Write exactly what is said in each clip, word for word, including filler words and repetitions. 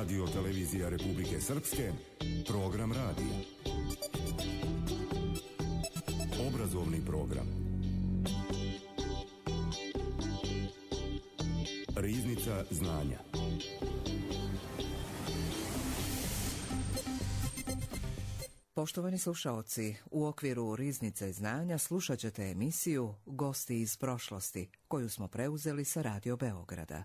Radio televizija Republike Srpske, program radija. Obrazovni program. Riznica znanja. Poštovani slušaoci, u okviru Riznice znanja slušat ćete emisiju Gosti iz prošlosti, koju smo preuzeli sa Radio Beograda.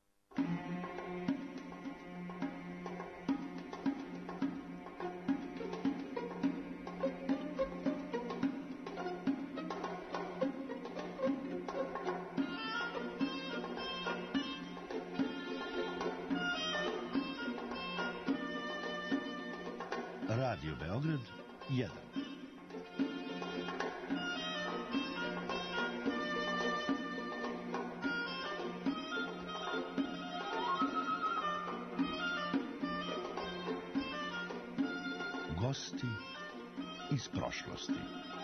Radio Beograd jedan. Gosti iz prošlosti.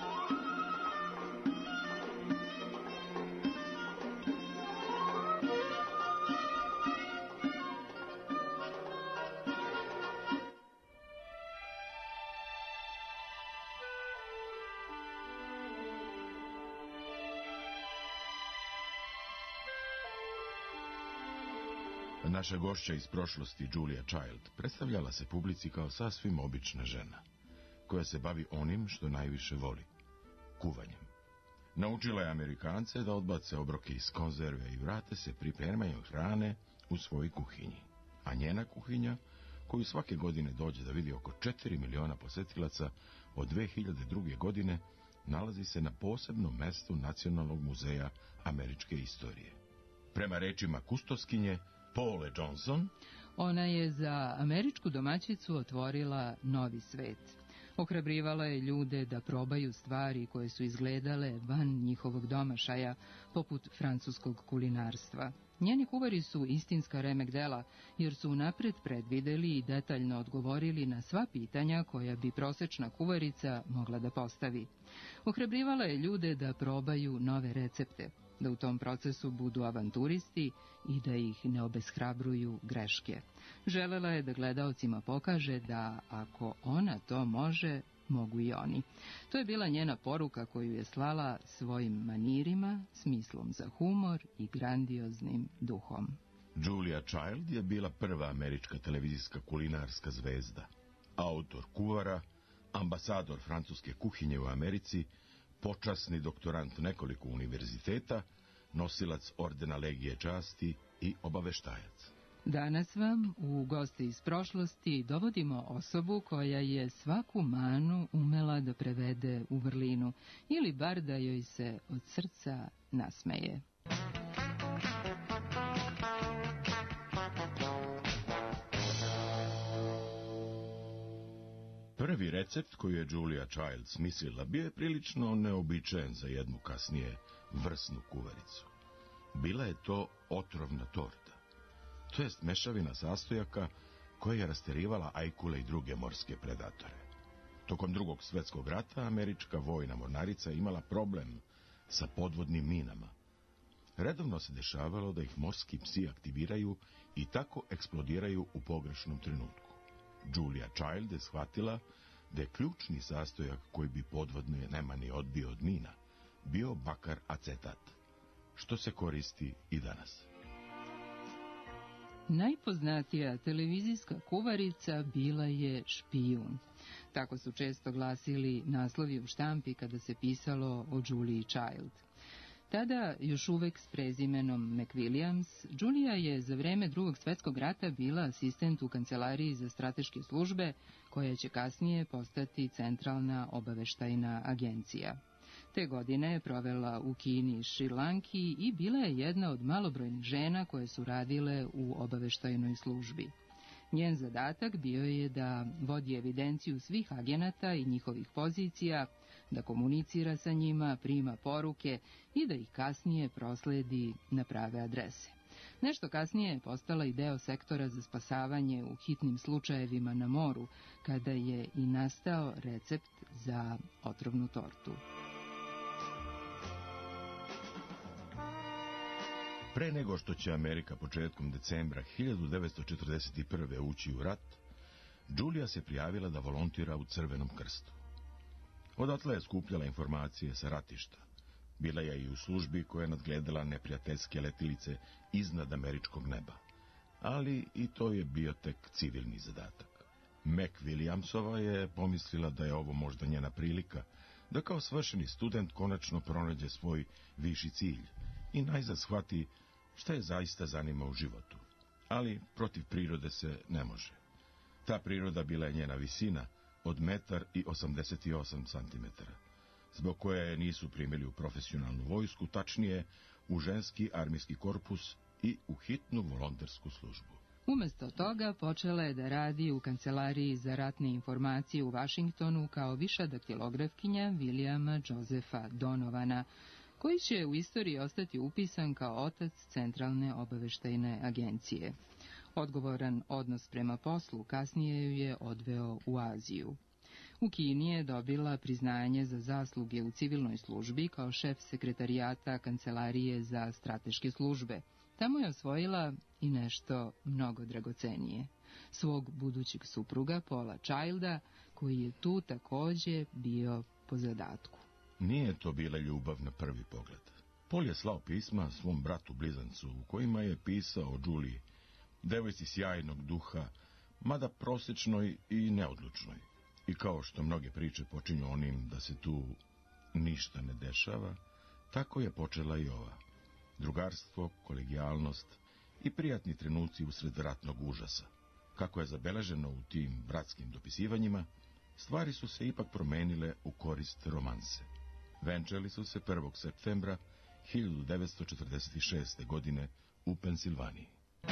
Naša gošća iz prošlosti, Julia Child, predstavljala se publici kao sasvim obična žena, koja se bavi onim što najviše voli, kuvanjem. Naučila je Amerikance da odbace obroke iz konzerve i vrate se pripremanju hrane u svojoj kuhinji. A njena kuhinja, koju svake godine dođe da vidi oko četiri miliona posetilaca, od dve hiljade druge. godine nalazi se na posebnom mestu Nacionalnog muzeja američke istorije. Prema rečima kustoskinje Paule Johnson, ona je za američku domaćicu otvorila novi svet. Ohrabrivala je ljude da probaju stvari koje su izgledale van njihovog domašaja, poput francuskog kulinarstva. Njeni kuvari su istinska remek dela, jer su unapred predvideli i detaljno odgovorili na sva pitanja koja bi prosečna kuvarica mogla da postavi. Ohrabrivala je ljude da probaju nove recepte, da u tom procesu budu avanturisti i da ih ne obeshrabruju greške. Želela je da gledaocima pokaže da ako ona to može, mogu i oni. To je bila njena poruka koju je slala svojim manirima, smislom za humor i grandioznim duhom. Julia Child je bila prva američka televizijska kulinarska zvezda, autor kuvara, ambasador francuske kuhinje u Americi, počasni doktorant nekoliko univerziteta, nosilac ordena Legije časti i obaveštajac. Danas vam u Gosti iz prošlosti dovodimo osobu koja je svaku manu umela da prevede u vrlinu ili bar da joj se od srca nasmeje. Prvi recept koji je Julia Child smislila bio je prilično neobičajen za jednu kasnije vrsnu kuvaricu. Bila je to otrovna torta, to jest mešavina sastojaka koja je rasterivala ajkule i druge morske predatore. Tokom Drugog svjetskog rata američka vojna mornarica imala problem sa podvodnim minama. Redovno se dešavalo da ih morski psi aktiviraju i tako eksplodiraju u pogrešnom trenutku. Julia Child je shvatila da je ključni sastojak koji bi podvodne nemani odbio od mina bio bakar acetat, što se koristi i danas. Najpoznatija televizijska kuvarica bila je Špijun. Tako su često glasili naslovi u štampi kada se pisalo o Juliji Child. Tada, još uvek s prezimenom McWilliams, Julia je za vreme Drugog svjetskog rata bila asistent u kancelariji za strateške službe, koja će kasnije postati centralna obaveštajna agencija. Te godine je provela u Kini i Šrilanki i bila je jedna od malobrojnih žena koje su radile u obaveštajnoj službi. Njen zadatak bio je da vodi evidenciju svih agenata i njihovih pozicija, da komunicira sa njima, prima poruke i da ih kasnije prosledi na prave adrese. Nešto kasnije je postala i deo sektora za spasavanje u hitnim slučajevima na moru, kada je i nastao recept za otrovnu tortu. Pre nego što će Amerika početkom decembra hiljadu devetsto četrdeset prve. ući u rat, Đulija se prijavila da volontira u Crvenom krstu. Odatle je skupljala informacije sa ratišta. Bila je i u službi koja je nadgledala neprijateljske letilice iznad američkog neba. Ali i to je bio tek civilni zadatak. Mac Williamsova je pomislila da je ovo možda njena prilika, da kao svršeni student konačno pronađe svoj viši cilj i najzad shvati šta je zaista zanima u životu. Ali protiv prirode se ne može. Ta priroda bila je njena visina od metar i osamdeset osam centimetara, zbog koje je nisu primili u profesionalnu vojsku, tačnije u ženski armijski korpus i u hitnu volontersku službu. Umesto toga počela je da radi u kancelariji za ratne informacije u Vašingtonu kao viša daktilografkinja Williama Josepha Donovana, koji će u istoriji ostati upisan kao otac Centralne obaveštajne agencije. Odgovoran odnos prema poslu kasnije ju je odveo u Aziju. U Kini je dobila priznanje za zasluge u civilnoj službi kao šef sekretarijata Kancelarije za strateške službe. Tamo je osvojila i nešto mnogo dragocenije, svog budućeg supruga Paula Childa, koji je tu takođe bio po zadatku. Nije to bila ljubav na prvi pogled. Paul je slao pisma svom bratu blizancu, u kojima je pisao o Đuliji, devojci sjajnog duha, mada prosječnoj i neodlučnoj. I kao što mnoge priče počinju onim da se tu ništa ne dešava, tako je počela i ova. Drugarstvo, kolegijalnost i prijatni trenuci usred ratnog užasa. Kako je zabeleženo u tim bratskim dopisivanjima, stvari su se ipak promenile u korist romanse. Venčali su se prvog septembra hiljadu devetsto četrdeset šeste. godine u Pensilvaniji.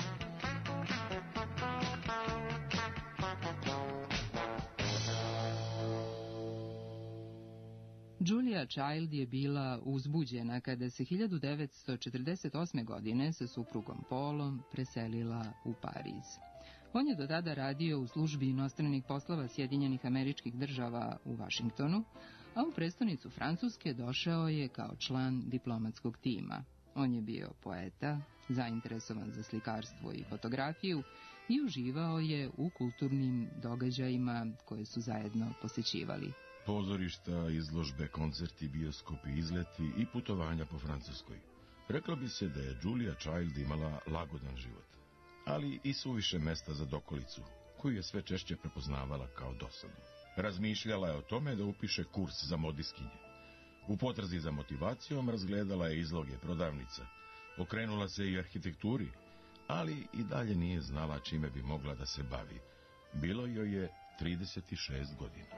Julia Child je bila uzbuđena kada se hiljadu devetsto četrdeset osme. godine sa suprugom Paulom preselila u Pariz. On je do tada radio u službi inostranih poslova Sjedinjenih Američkih Država u Vašingtonu, a u prestonicu Francuske došao je kao član diplomatskog tima. On je bio poeta, zainteresovan za slikarstvo i fotografiju i uživao je u kulturnim događajima koje su zajedno posećivali. Pozorišta, izložbe, koncerti, bioskopi, izleti i putovanja po Francuskoj. Reklo bi se da je Julia Child imala lagodan život, ali i suviše mesta za dokolicu, koju je sve češće prepoznavala kao dosadu. Razmišljala je o tome da upiše kurs za modiskinje. U potrazi za motivacijom razgledala je izloge prodavnica, okrenula se i arhitekturi, ali i dalje nije znala čime bi mogla da se bavi. Bilo joj je trideset šest godina.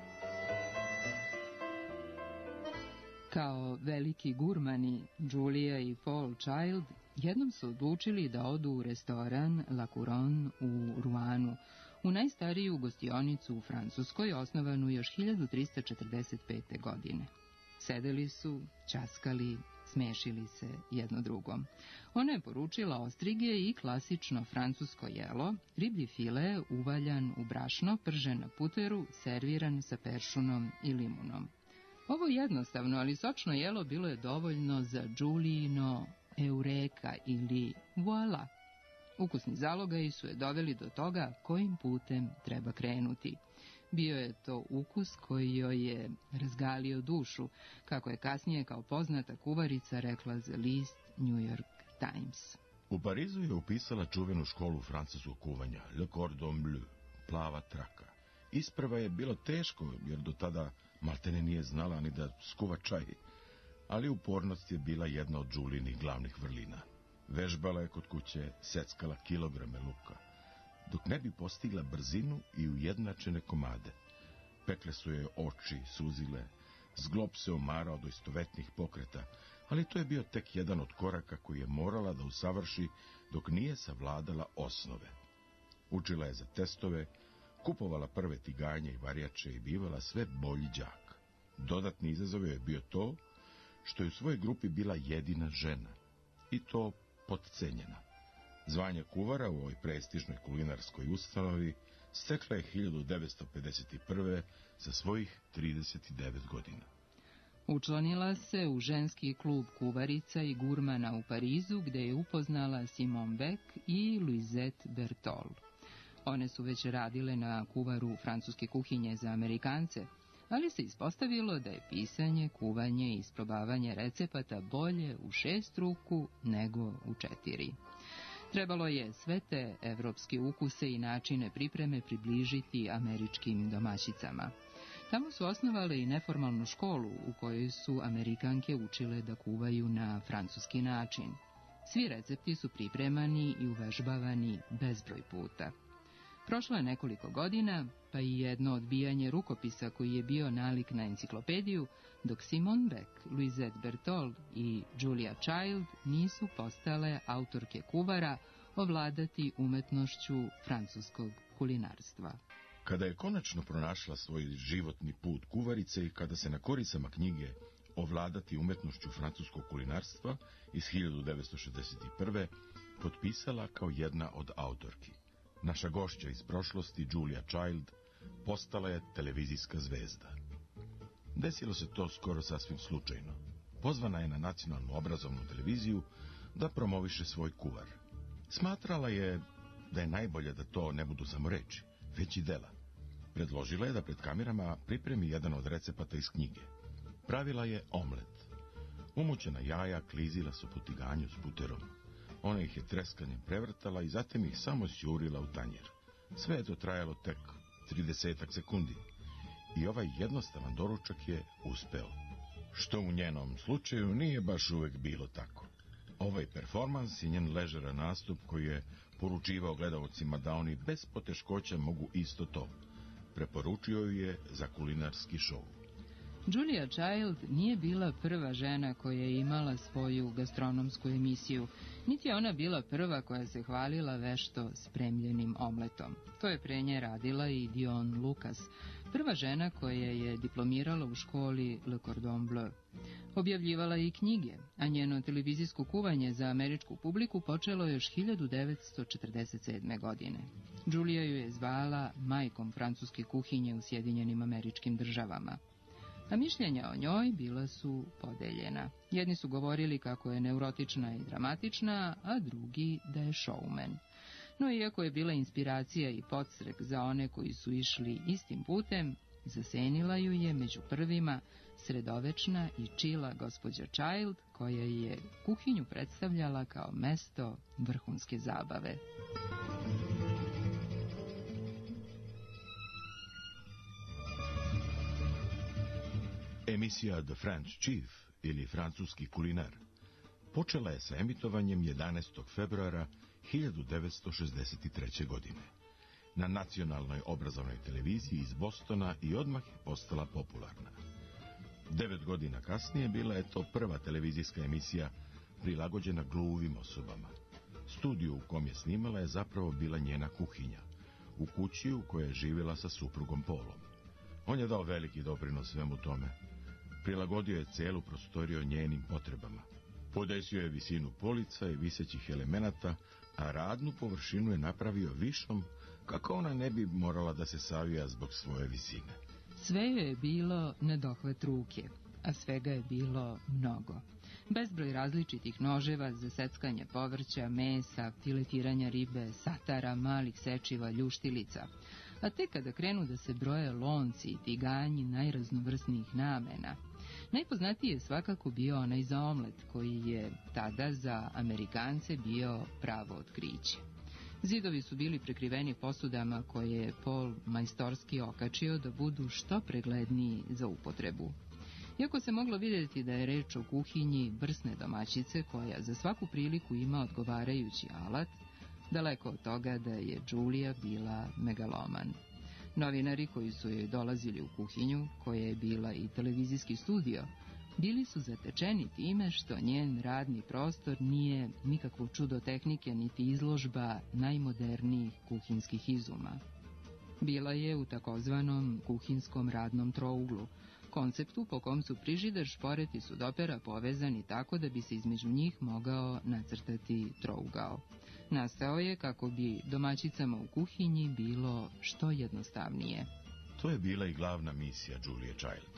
Kao veliki gurmani, Julia i Paul Child jednom su odlučili da odu u restoran La Couronne u Ruanu, u najstariju gostionicu u Francuskoj, osnovanu još hiljadu trista četrdeset pete. godine. Sedeli su, ćaskali, smešili se jedno drugom. Ona je poručila ostrige i klasično francusko jelo, riblji file uvaljan u brašno, pržen na puteru, serviran sa peršunom i limunom. Ovo jednostavno, ali sočno jelo bilo je dovoljno za Julijino eureka ili voila. Ukusni zalogaji su je doveli do toga kojim putem treba krenuti. Bio je to ukus koji joj je razgalio dušu, kako je kasnije kao poznata kuvarica rekla za list New York Times. U Parizu je upisala čuvenu školu francuskog kuvanja, Le Cordon Bleu, plava traka. Isprva je bilo teško, jer do tada maltene nije znala ni da skuva čaj, ali upornost je bila jedna od Julijinih glavnih vrlina. Vežbala je kod kuće, seckala kilograme luka, dok ne bi postigla brzinu i ujednačene komade. Pekle su joj oči, suzile, zglob se omarao do istovetnih pokreta, ali to je bio tek jedan od koraka koji je morala da usavrši dok nije savladala osnove. Učila je za testove, kupovala prve tiganje i varjače i bivala sve bolji đak. Dodatni izazov je bio to što je u svojoj grupi bila jedina žena, i to potcenjena. Zvanje kuvara u ovoj prestižnoj kulinarskoj ustanovi stekla je hiljadu devetsto pedeset prve. sa svojih trideset devet godina. Učlanila se u ženski klub kuvarica i gurmana u Parizu, gde je upoznala Simone Beck i Louisette Bertol. One su već radile na kuvaru francuske kuhinje za Amerikance, ali se ispostavilo da je pisanje, kuvanje i isprobavanje recepata bolje u šest ruku nego u četiri. Trebalo je sve te evropske ukuse i načine pripreme približiti američkim domaćicama. Tamo su osnovale i neformalnu školu u kojoj su Amerikanke učile da kuvaju na francuski način. Svi recepti su pripremani i uvežbavani bezbroj puta. Prošlo je nekoliko godina, pa i jedno odbijanje rukopisa koji je bio nalik na enciklopediju, dok Simone Beck, Louisette Bertol i Julia Child nisu postale autorke kuvara ovladati umetnošću francuskog kulinarstva. Kada je konačno pronašla svoj životni put kuvarice i kada se na koricama knjige Ovladati umetnošću francuskog kulinarstva iz hiljadu devetsto šezdeset prve. potpisala kao jedna od autorki. Naša gošća iz prošlosti, Julia Child, postala je televizijska zvezda. Desilo se to skoro sasvim slučajno. Pozvana je na nacionalnu obrazovnu televiziju da promoviše svoj kuvar. Smatrala je da je najbolje da to ne budu samo reči, već i dela. Predložila je da pred kamerama pripremi jedan od recepata iz knjige. Pravila je omlet. Umućena jaja klizila su po tiganju s buterom. Ona ih je treskanjem prevrtala i zatim ih samo sjurila u tanjir. Sve je to trajalo tek tridesetak sekundi. I ovaj jednostavan doručak je uspeo. Što u njenom slučaju nije baš uvek bilo tako. Ovaj performans i njen ležeran nastup koji je poručivao gledaocima da oni bez poteškoća mogu isto to. Preporučio ju je za kulinarski šou. Julia Child nije bila prva žena koja je imala svoju gastronomsku emisiju, niti je ona bila prva koja se hvalila vešto spremljenim omletom. To je pre nje radila i Dion Lucas, prva žena koja je diplomirala u školi Le Cordon Bleu. Objavljivala je i knjige, a njeno televizijsko kuvanje za američku publiku počelo je još hiljadu devetsto četrdeset sedme. godine. Julia ju je zvala majkom francuske kuhinje u Sjedinjenim Američkim Državama. A mišljenja o njoj bila su podeljena. Jedni su govorili kako je neurotična i dramatična, a drugi da je showman. No iako je bila inspiracija i podstrek za one koji su išli istim putem, zasenila ju je među prvima sredovečna i čila gospođa Child, koja je kuhinju predstavljala kao mesto vrhunske zabave. Emisija The French Chief, ili francuski kulinar, počela je sa emitovanjem jedanaestog februara hiljadu devetsto šezdeset treće. godine na nacionalnoj obrazovnoj televiziji iz Bostona i odmah je postala popularna. Devet godina kasnije bila je to prva televizijska emisija prilagođena gluvim osobama. Studiju u kom je snimala je zapravo bila njena kuhinja, u kući u kojoj je živjela sa suprugom Paulom. On je dao veliki doprinos svemu tome. Prilagodio je celu prostoriju njenim potrebama. Podesio je visinu polica i visećih elemenata, a radnu površinu je napravio višom, kako ona ne bi morala da se savija zbog svoje visine. Sve je bilo na dohvat ruke, a svega je bilo mnogo. Bezbroj različitih noževa za seckanje povrća, mesa, filetiranja ribe, satara, malih sečiva, ljuštilica. A tek kada krenu da se broje lonci i tiganji najraznovrsnijih namena, najpoznatiji je svakako bio onaj za omlet, koji je tada za Amerikance bio pravo otkriće. Zidovi su bili prekriveni posudama koje je Paul majstorski okačio da budu što pregledniji za upotrebu. Iako se moglo vidjeti da je reč o kuhinji vrsne domaćice koja za svaku priliku ima odgovarajući alat, daleko od toga da je Julia bila megaloman. Novinari koji su joj dolazili u kuhinju, koja je bila i televizijski studio, bili su zatečeni time što njen radni prostor nije nikakvo čudo tehnike niti izložba najmodernijih kuhinskih izuma. Bila je u takozvanom kuhinskom radnom trouglu, konceptu po kom su frižider, šporet i sudopera povezani tako da bi se između njih mogao nacrtati trougao. Nastao je kako bi domaćicama u kuhinji bilo što jednostavnije. To je bila i glavna misija Julie Child.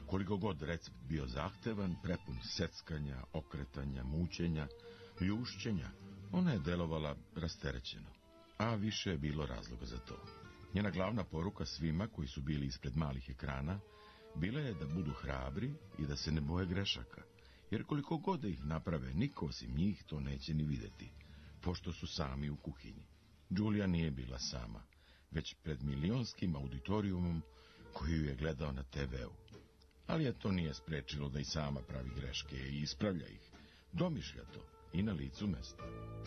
Koliko god recept bio zahtevan, prepun seckanja, okretanja, mućenja, ljušćenja, ona je delovala rasterećeno, a više je bilo razloga za to. Njena glavna poruka svima koji su bili ispred malih ekrana bila je da budu hrabri i da se ne boje grešaka, jer koliko god da ih naprave, niko osim njih to neće ni vidjeti, pošto su sami u kuhinji. Julia nije bila sama, već pred milionskim auditorijumom koji ju je gledao na te veu. Ali je to nije sprečilo da i sama pravi greške i ispravlja ih, domišlja to i na licu mesta.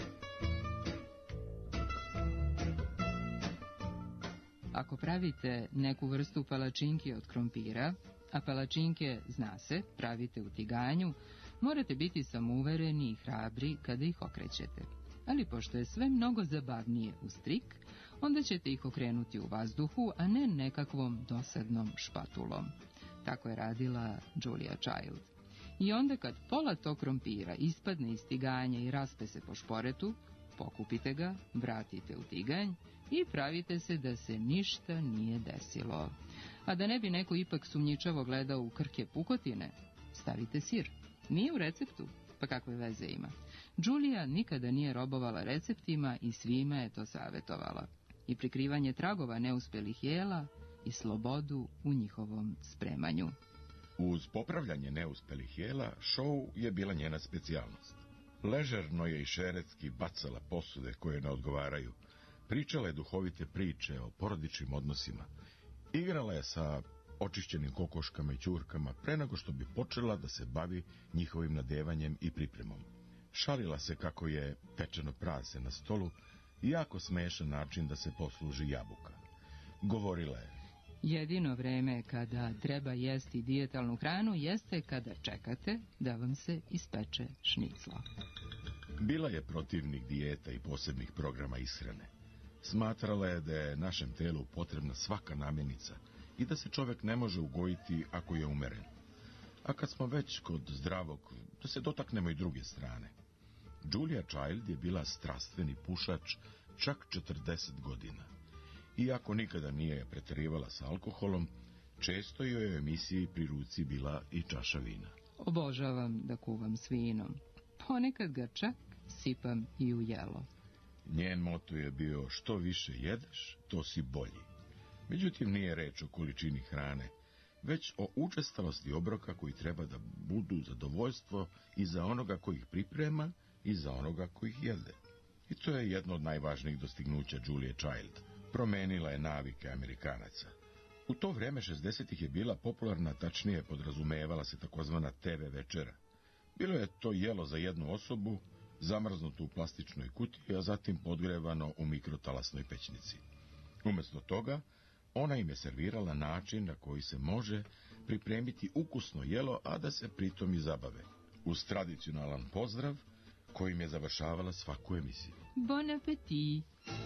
Ako pravite neku vrstu palačinki od krompira, a palačinke, zna se, pravite u tiganju, morate biti samouvereni i hrabri kada ih okrećete. Ali pošto je sve mnogo zabavnije uz trik, onda ćete ih okrenuti u vazduhu, a ne nekakvom dosadnom špatulom. Tako je radila Julia Child. I onda kad pola tog krompira ispadne iz tiganja i raspe se po šporetu, pokupite ga, vratite u tiganj i pravite se da se ništa nije desilo. A da ne bi neko ipak sumnjičavo gledao u krke pukotine, stavite sir. Nije u receptu, pa kakve veze ima. Julia nikada nije robovala receptima i svima je to savjetovala. I prikrivanje tragova neuspelih jela i slobodu u njihovom spremanju. Uz popravljanje neuspelih jela, šou je bila njena specijalnost. Ležerno je i šeretski bacala posude koje ne odgovaraju, pričala je duhovite priče o porodičnim odnosima, igrala je sa očišćenim kokoškama i ćurkama pre nego što bi počela da se bavi njihovim nadevanjem i pripremom. Šalila se kako je pečeno prase na stolu i jako smešan način da se posluži jabuka. Govorila je: jedino vreme kada treba jesti dijetalnu hranu jeste kada čekate da vam se ispeče šnicla. Bila je protivnik dijeta i posebnih programa ishrane. Smatrala je da je našem telu potrebna svaka namirnica i da se čovjek ne može ugojiti ako je umeren. A kad smo već kod zdravog, da se dotaknemo i druge strane. Julia Child je bila strastveni pušač čak četrdeset godina. Iako nikada nije pretjerivala sa alkoholom, često joj je u emisiji pri ruci bila i čaša vina. Obožavam da kuvam s vinom. Ponekad ga čak sipam i u jelo. Njen moto je bio: što više jedeš, to si bolji. Međutim, nije reč o količini hrane, već o učestalosti obroka koji treba da budu zadovoljstvo i za onoga koji ih priprema i za onoga koji ih jede. I to je jedno od najvažnijih dostignuća Julie Child. Promenila je navike Amerikanaca. U to vreme šezdesetih je bila popularna, tačnije podrazumevala se takozvana te ve večera. Bilo je to jelo za jednu osobu, zamrznuto u plastičnoj kutiji, a zatim podgrevano u mikrotalasnoj pećnici. Umjesto toga, ona im je servirala način na koji se može pripremiti ukusno jelo, a da se pritom i zabave, uz tradicionalan pozdrav kojim je završavala svaku emisiju. Bon appétit!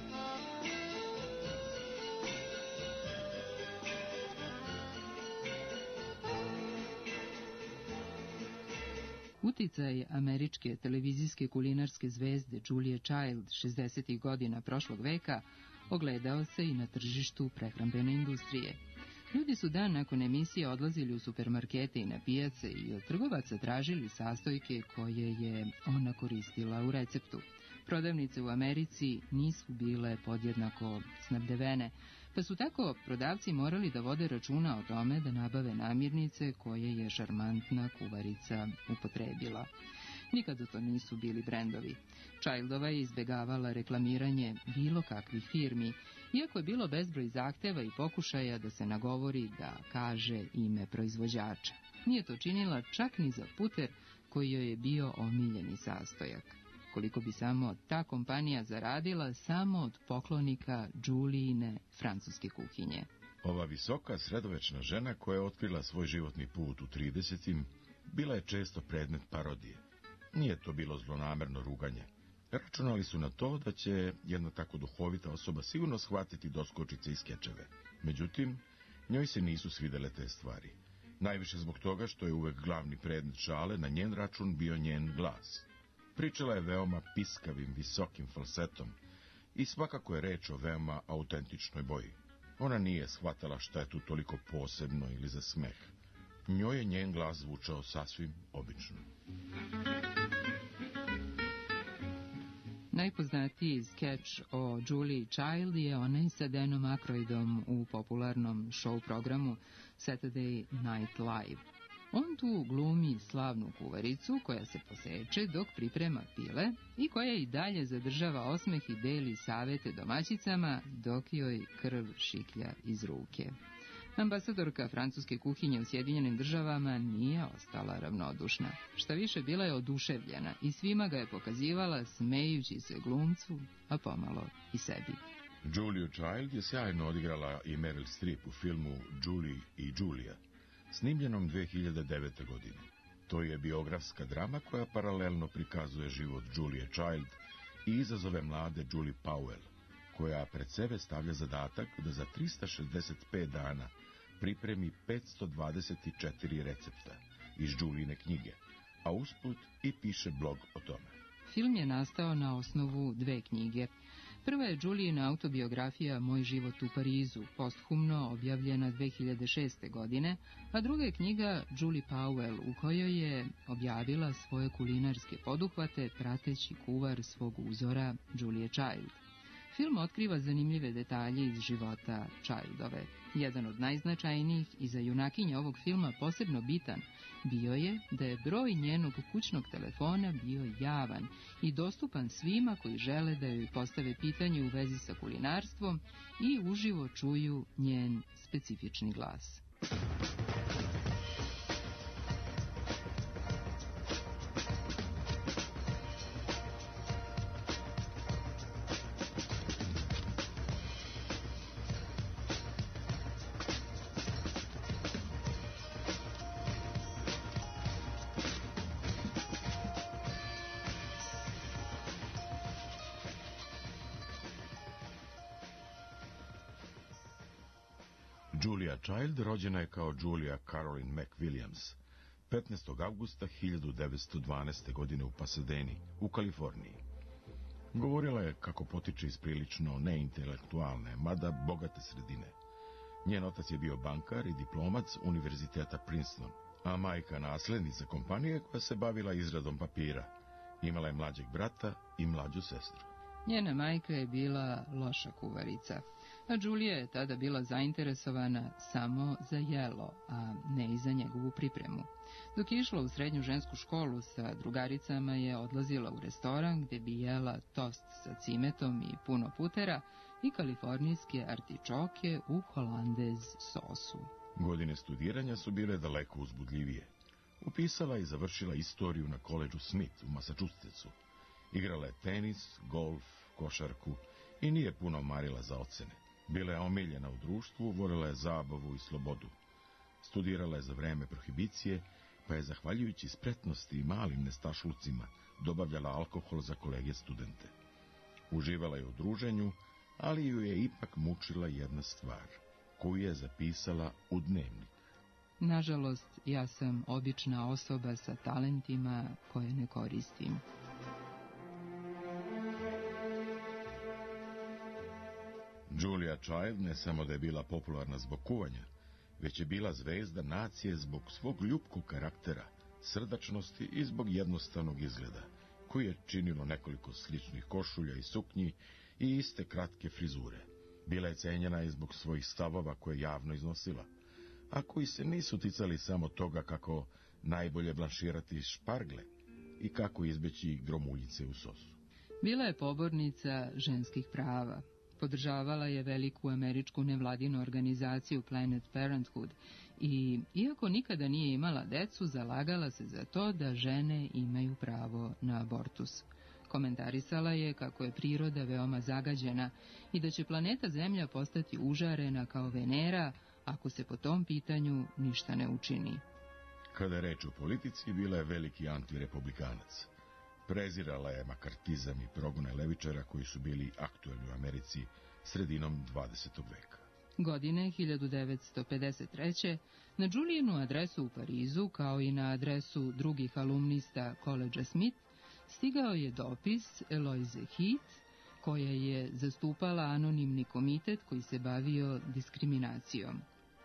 Uticaj američke televizijske kulinarske zvezde Julie Child šezdesetih godina prošlog veka ogledao se i na tržištu prehrambene industrije. Ljudi su dan nakon emisije odlazili u supermarkete i na pijace i od trgovaca tražili sastojke koje je ona koristila u receptu. Prodavnice u Americi nisu bile podjednako snabdevene, pa su tako prodavci morali da vode računa o tome da nabave namirnice koje je šarmantna kuvarica upotrebila. Nikada to nisu bili brendovi. Childova je izbegavala reklamiranje bilo kakvih firmi, iako je bilo bezbroj zahteva i pokušaja da se nagovori da kaže ime proizvođača. Nije to činila čak ni za puter koji joj je bio omiljeni sastojak. Koliko bi samo ta kompanija zaradila samo od poklonika Julijine francuske kuhinje. Ova visoka sredovečna žena koja je otkrila svoj životni put u tridesetim bila je često predmet parodije. Nije to bilo zlonamerno ruganje. Računali su na to da će jedna tako duhovita osoba sigurno shvatiti doskočice i skečeve. Međutim, njoj se nisu svidele te stvari. Najviše zbog toga što je uvek glavni predmet šale na njen račun bio njen glas. Pričala je veoma piskavim, visokim falsetom i svakako je reč o veoma autentičnoj boji. Ona nije shvatala šta je tu toliko posebno ili za smeh. njoj je njen glas zvučao sasvim obično. Najpoznatiji skeč o Julie Child je onaj sa Danom Aykroydom u popularnom show programu Saturday Night Live. On tu glumi slavnu kuvaricu koja se poseče dok priprema pile i koja i dalje zadržava osmeh i deli savete domaćicama dok joj krv šiklja iz ruke. Ambasadorka francuske kuhinje u Sjedinjenim državama nije ostala ravnodušna. Šta više, bila je oduševljena i svima ga je pokazivala smejući se glumcu, a pomalo i sebi. Julia Child je sjajno odigrala i Meryl Streep u filmu Julie i Julia, snimljenom dve hiljade devete. godine. To je biografska drama koja paralelno prikazuje život Julie Child i izazove mlade Julie Powell, koja pred sebe stavlja zadatak da za trista šezdeset pet dana pripremi petsto dvadeset četiri recepta iz Julijine knjige, a usput i piše blog o tome. Film je nastao na osnovu dve knjige. Prva je Julijina autobiografija Moj život u Parizu, posthumno objavljena dve hiljade šeste. godine, a druga je knjiga Julie Powell, u kojoj je objavila svoje kulinarske poduhvate prateći kuvar svog uzora Julie Child. Film otkriva zanimljive detalje iz života Childove. Jedan od najznačajnijih i za junakinje ovog filma posebno bitan bio je da je broj njenog kućnog telefona bio javan i dostupan svima koji žele da joj postave pitanje u vezi sa kulinarstvom i uživo čuju njen specifični glas. Julia Child rođena je kao Julia Caroline McWilliams petnaestog avgusta hiljadu devetsto dvanaeste. godine u Pasadeni, u Kaliforniji. Govorila je kako potiče iz prilično neintelektualne, mada bogate sredine. Njen otac je bio bankar i diplomac Univerziteta Princeton, a majka naslednica kompanije koja se bavila izradom papira. Imala je mlađeg brata i mlađu sestru. Njena majka je bila loša kuvarica, a Julia je tada bila zainteresovana samo za jelo, a ne i za njegovu pripremu. Dok je išla u srednju žensku školu sa drugaricama je odlazila u restoran gdje bi jela tost sa cimetom i puno putera i kalifornijske artičoke u holandez sosu. Godine studiranja su bile daleko uzbudljivije. Upisala i završila istoriju na koledžu Smith u Massachusettsu. Igrala je tenis, golf, košarku i nije puno marila za ocene. Bila je omiljena u društvu, volila je zabavu i slobodu. Studirala je za vreme prohibicije, pa je, zahvaljujući spretnosti i malim nestašlucima, dobavljala alkohol za kolege studente. Uživala je u druženju, ali ju je ipak mučila jedna stvar, koju je zapisala u dnevnik. Nažalost, ja sam obična osoba sa talentima koje ne koristim. Julia Child ne samo da je bila popularna zbog kuvanja, već je bila zvezda nacije zbog svog ljubkog karaktera, srdačnosti i zbog jednostavnog izgleda, koji je činilo nekoliko sličnih košulja i suknji i iste kratke frizure. Bila je cenjena i zbog svojih stavova koje javno iznosila, a koji se nisu ticali samo toga kako najbolje blanširati špargle i kako izbeći gromuljice u sosu. Bila je pobornica ženskih prava. Podržavala je veliku američku nevladinu organizaciju Planned Parenthood i, iako nikada nije imala decu, zalagala se za to da žene imaju pravo na abortus. Komentarisala je kako je priroda veoma zagađena i da će planeta Zemlja postati užarena kao Venera ako se po tom pitanju ništa ne učini. Kada je reč o politici, bila je veliki antirepublikanac. Prezirala je makartizam i progone levičara koji su bili aktuelni u Americi sredinom dvadesetog veka. Godine hiljadu devetsto pedeset treće. na Julijinu adresu u Parizu, kao i na adresu drugih alumnista koledža Smith, stigao je dopis Eloise Heath, koja je zastupala anonimni komitet koji se bavio diskriminacijom.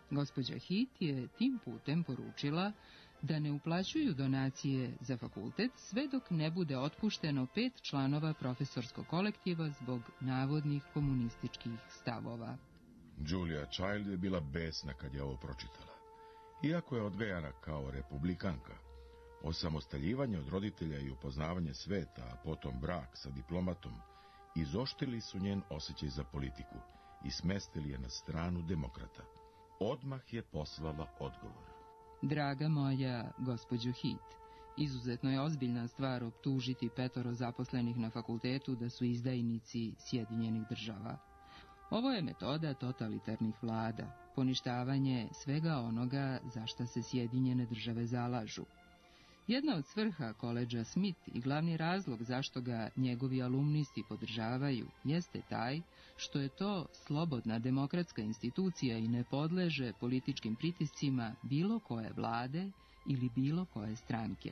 Gospođa Heath je tim putem poručila da ne uplaćuju donacije za fakultet sve dok ne bude otpušteno pet članova profesorskog kolektiva zbog navodnih komunističkih stavova. Julia Child je bila besna kad je ovo pročitala. Iako je odgajana kao republikanka, osamostaljivanje od roditelja i upoznavanje sveta, a potom brak sa diplomatom, izoštrili su njen osjećaj za politiku i smestili je na stranu demokrata. Odmah je poslala odgovor. Draga moja gospođo Heath, izuzetno je ozbiljna stvar optužiti petoro zaposlenih na fakultetu da su izdajnici Sjedinjenih država. Ovo je metoda totalitarnih vlada, poništavanje svega onoga za šta se Sjedinjene države zalažu. Jedna od svrha koledža Smith i glavni razlog zašto ga njegovi alumnisti podržavaju jeste taj što je to slobodna demokratska institucija i ne podleže političkim pritiscima bilo koje vlade ili bilo koje stranke.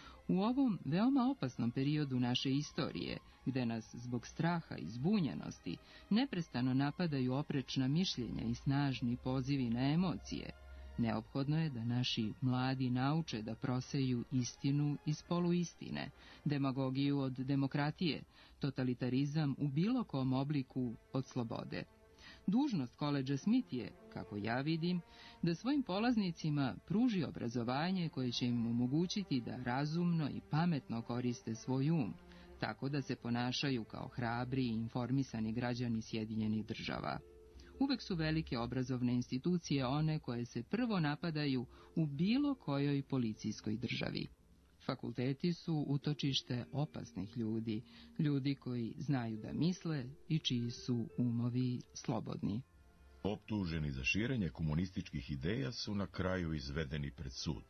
U ovom veoma opasnom periodu naše istorije, gde nas zbog straha i zbunjenosti neprestano napadaju oprečna mišljenja i snažni pozivi na emocije, neophodno je da naši mladi nauče da proseju istinu iz poluistine, demagogiju od demokratije, totalitarizam u bilo kom obliku od slobode. Dužnost koledža Smith je, kako ja vidim, da svojim polaznicima pruži obrazovanje koje će im omogućiti da razumno i pametno koriste svoj um, tako da se ponašaju kao hrabri i informisani građani Sjedinjenih država. Uvek su velike obrazovne institucije one koje se prvo napadaju u bilo kojoj policijskoj državi. Fakulteti su utočište opasnih ljudi, ljudi koji znaju da misle i čiji su umovi slobodni. Optuženi za širenje komunističkih ideja su na kraju izvedeni pred sud,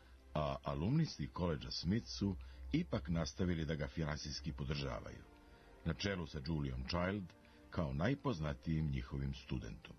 a alumnisti koledža Smith su ipak nastavili da ga finansijski podržavaju, na čelu sa Juliom Child kao najpoznatijim njihovim studentom.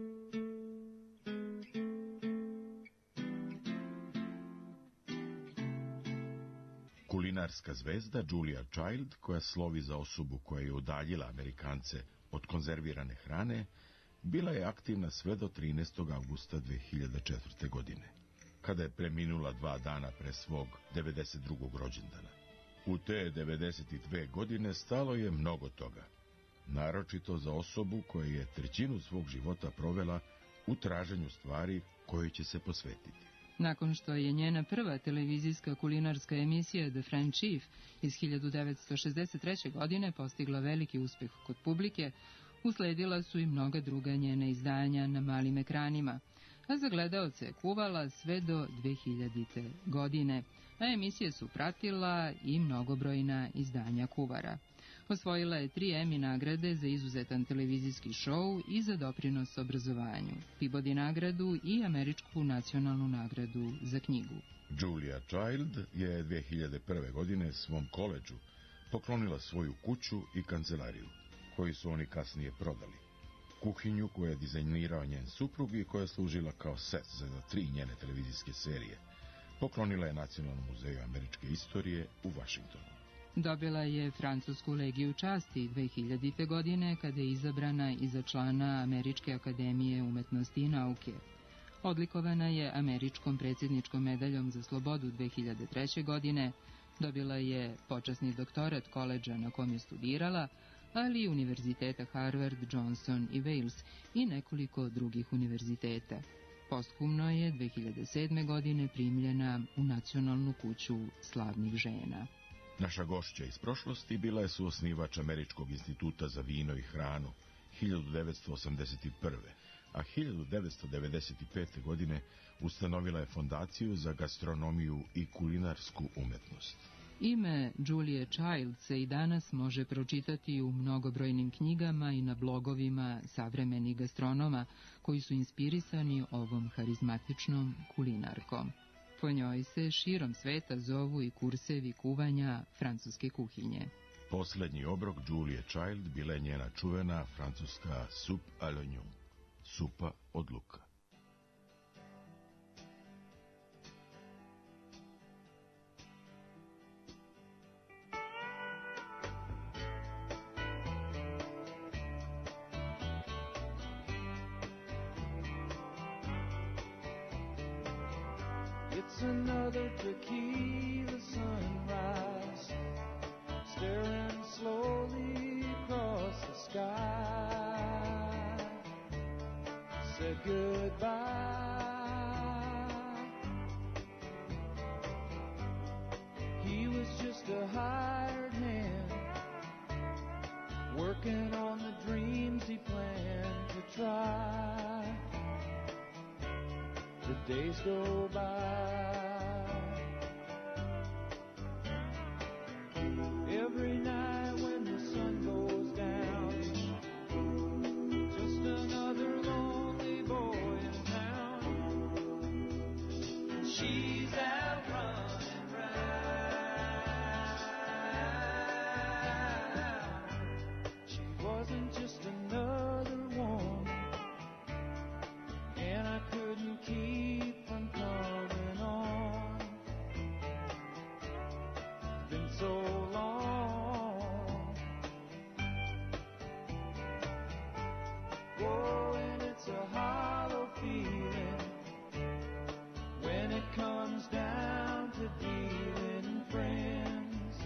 Kulinarska zvezda Julia Child, koja slovi za osobu koja je udaljila Amerikance od konzervirane hrane, bila je aktivna sve do trinaestog avgusta dve hiljade četvrte. godine, kada je preminula dva dana pre svog devedeset drugog rođendana. U te devedeset dve godine stalo je mnogo toga, naročito za osobu koja je trećinu svog života provela u traženju stvari koje će se posvetiti. Nakon što je njena prva televizijska kulinarska emisija The French Chef iz hiljadu devetsto šezdeset treće. godine postigla veliki uspeh kod publike, usledila su i mnoga druga njena izdanja na malim ekranima, a za gledaoce je kuvala sve do dve hiljadite. godine, a emisije su pratila i mnogobrojna izdanja kuvara. Osvojila je tri Emmy nagrade za izuzetan televizijski šou i za doprinos obrazovanju, Peabody nagradu i Američku nacionalnu nagradu za knjigu. Julia Child je dve hiljade prve. godine svom koledžu poklonila svoju kuću i kancelariju, koju su oni kasnije prodali. Kuhinju koju je dizajnirao njen suprug i koja je služila kao set za tri njene televizijske serije, poklonila je Nacionalnom muzeju američke istorije u Vašingtonu. Dobila je Francusku legiju časti dve hiljadite. godine kada je izabrana i za člana Američke akademije umetnosti i nauke. Odlikovana je Američkom predsjedničkom medaljom za slobodu dve hiljade treće. godine, dobila je počasni doktorat koledža na kom je studirala, ali i univerziteta Harvard, Johnson i Wales i nekoliko drugih univerziteta. Posthumno je dve hiljade sedme. godine primljena u Nacionalnu kuću slavnih žena. Naša gošća iz prošlosti bila je suosnivač Američkog instituta za vino i hranu hiljadu devetsto osamdeset prve. a hiljadu devetsto devedeset pete. godine ustanovila je fondaciju za gastronomiju i kulinarsku umetnost. Ime Julie Child se i danas može pročitati u mnogobrojnim knjigama i na blogovima savremenih gastronoma koji su inspirisani ovom harizmatičnom kulinarkom. Po njoj se širom sveta zovu i kursevi kuvanja francuske kuhinje. Poslednji obrok Julie Child bila je njena čuvena francuska soupe à l'oignon, supa od luka. It's another tequila sunrise, staring slowly across the sky. Said goodbye. He was just a hired hand, working on the dreams he planned to try. The days go by. Every night when the sun goes down, just another lonely boy in town. She's out running round. She wasn't just another one, and I couldn't keep from coming on. It's been so long. Whoa, and it's a hollow feeling when it comes down to dealing friends.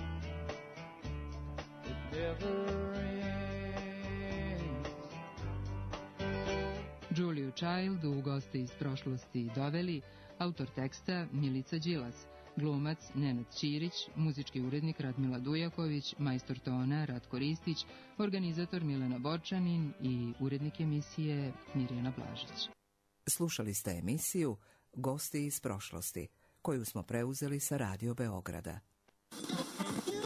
It never ends. Juliu Child u Goste iz prošlosti doveli autor teksta Milica Đilas, glumac Nenad Ćirić, muzički urednik Radmila Dujaković, majstor tona Ratko Ristić, organizator Milena Borčanin i urednik emisije Mirjana Blažić. Slušali ste emisiju Gosti iz prošlosti, koju smo preuzeli sa Radio Beograda.